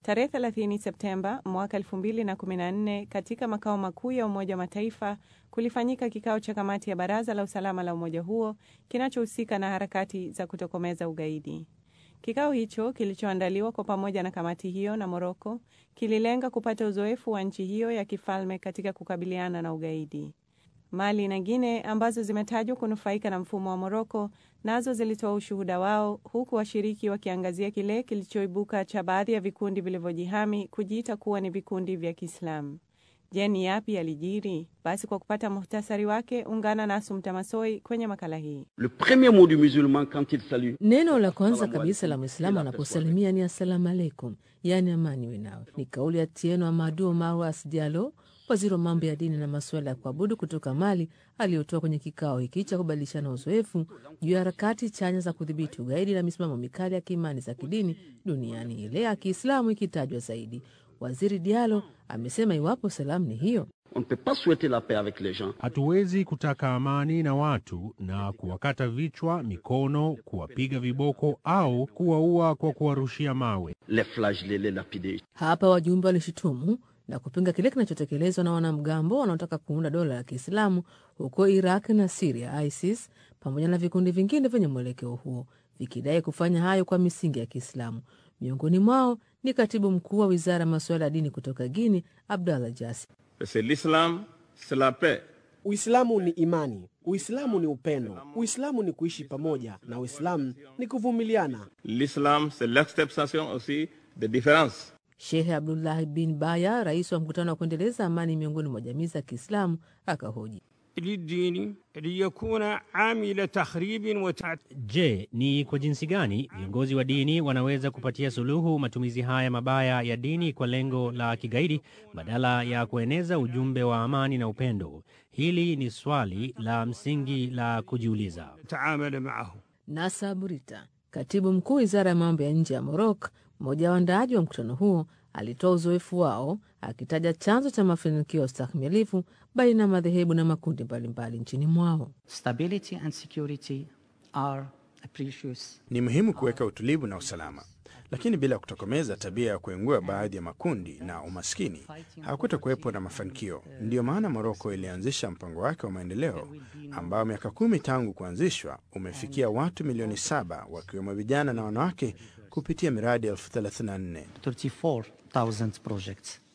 Tarehe 30 Septemba mwaka 2014 katika makao makuu ya Umoja wa Mataifa kulifanyika kikao cha kamati ya Baraza la Usalama la umoja huo kinachohusika na harakati za kutokomeza ugaidi. Kikao hicho kilichoandaliwa kwa pamoja na kamati hiyo na Morocco kililenga kupata uzoefu wa nchi hiyo ya kifalme katika kukabiliana na ugaidi. Mali na Guinea ambazo zimetajwa kunufaika na mfumo wa Morocco nazo zilitoa ushuhuda wao, huku washiriki wakiangazia kile kilichoibuka cha baadhi ya vikundi vilivyojihami kujiita kuwa ni vikundi vya Kiislamu. Je, ni yapi yalijiri? Basi kwa kupata muhtasari wake ungana na Asumta Masoi kwenye makala hii. Le premier mot du musulman quand il salue. Neno la kwanza kabisa la Muislamu anaposalimia ni assalamu alaikum, yani amani iwe nawe. Ni kauli ya Tieno Amadou Marwas Diallo, waziri wa mambo ya dini na masuala ya kuabudu kutoka Mali, aliyotoa kwenye kikao hiki cha kubadilishana uzoefu juu ya harakati chanya za kudhibiti ugaidi na misimamo mikali ya kiimani za kidini duniani, ile ya Kiislamu ikitajwa zaidi. Waziri Diallo amesema iwapo salamu ni hiyo, On ne peut pas souhaiter la paix avec les gens. Hatuwezi kutaka amani na watu na kuwakata vichwa, mikono, kuwapiga viboko au kuwaua kwa kuwarushia mawe. Les flageller, les lapider. hapa wajumbe walishutumu na kupinga kile kinachotekelezwa na wanamgambo wanaotaka kuunda dola la Kiislamu huko Iraq na Syria, ISIS, pamoja na vikundi vingine vyenye mwelekeo huo, vikidai kufanya hayo kwa misingi ya Kiislamu. Miongoni mwao ni katibu mkuu wa wizara ya masuala ya dini kutoka Guinea, Abdallah Jassi. C'est l'islam, c'est la paix. Uislamu ni imani, Uislamu ni upendo, Uislamu ni kuishi pamoja, na Uislamu ni kuvumiliana. L'islam, c'est l'acceptation aussi des différences. Sheikh Abdullah bin Baya, rais wa mkutano wa kuendeleza amani miongoni mwa jamii za Kiislamu, akahoji, je, ni kwa jinsi gani viongozi wa dini wanaweza kupatia suluhu matumizi haya mabaya ya dini kwa lengo la kigaidi badala ya kueneza ujumbe wa amani na upendo? Hili ni swali la msingi la kujiuliza. Nasa Burita, katibu mkuu wizara ya mambo ya nje ya Morocco, mmoja wa waandaaji wa mkutano huo, alitoa uzoefu wao akitaja chanzo cha mafanikio ya ustahimilifu baina ya madhehebu na makundi mbalimbali nchini mwao. Stability and security are precious. Ni muhimu kuweka utulivu na usalama, lakini bila kutokomeza tabia ya kuengua baadhi ya makundi na umaskini hakutakuwepo na mafanikio. Ndiyo maana Morocco ilianzisha mpango wake wa maendeleo ambao miaka 10 tangu kuanzishwa umefikia watu milioni 7 wakiwemo vijana na wanawake kupitia miradi 34,000 34,000 projects.